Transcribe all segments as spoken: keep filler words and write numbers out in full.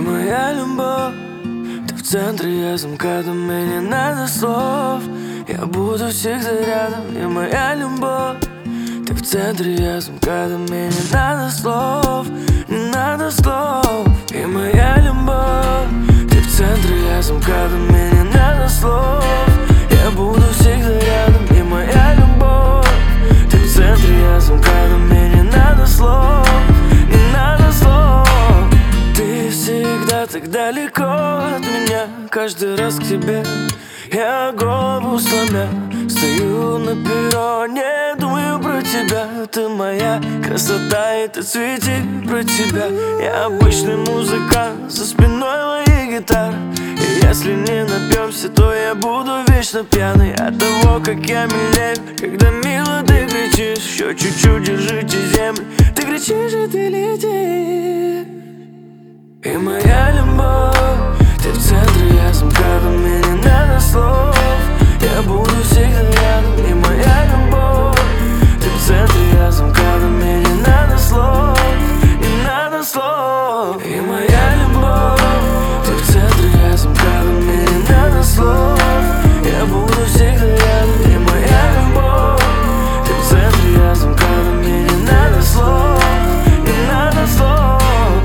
моя любовь, ты в центре, я замкадом, мне не надо слов. Я буду всегда рядом, и моя любовь, ты в центре, я замкадом, мне не надо слов, не надо слов. И моя любовь, ты в центре, я замкадом, мне не надо слов. Я буду всегда рядом, и моя любовь, ты в центре, я замкадом, мне не надо слов, не надо слов. Ты всегда так далеко от меня, каждый раз к тебе я голову сломя. Стою на перроне, думаю про тебя. Ты моя красота, и ты цвети про тебя. Я обычный музыкант, за спиной моей гитары. И если не напьемся, то я буду вечно пьяный от того, как я милею, когда мило ты кричишь. Еще чуть-чуть держите землю, ты кричишь, и ты лети. И моя любовь, ты в центре, я замкадом, мне не надо слов. Я буду всегда рядом, и моя любовь, ты в центре, я замкадом, мне не надо слов, не надо слов. И моя любовь, ты в центре, я замкадом, мне не надо слов. Я буду всегда рядом, и моя любовь, ты в центре, я замкадом, мне не надо слов, не надо слов.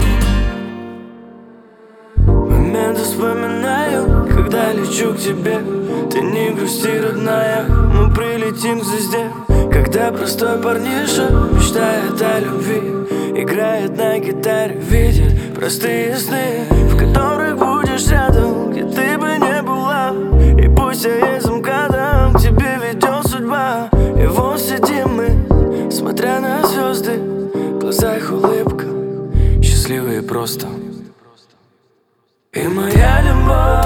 Моменты вспоминаю, когда лечу к тебе. Ты не грусти, родная, мы прилетим к звезде. Когда простой парниша мечтает о любви, играет на гитаре, видит простые сны, в которых будешь рядом, где ты бы не была. И пусть я из МКАДа, к тебе ведет судьба. И вот сидим мы, смотря на звезды, в глазах улыбка, счастливые просто. И моя любовь,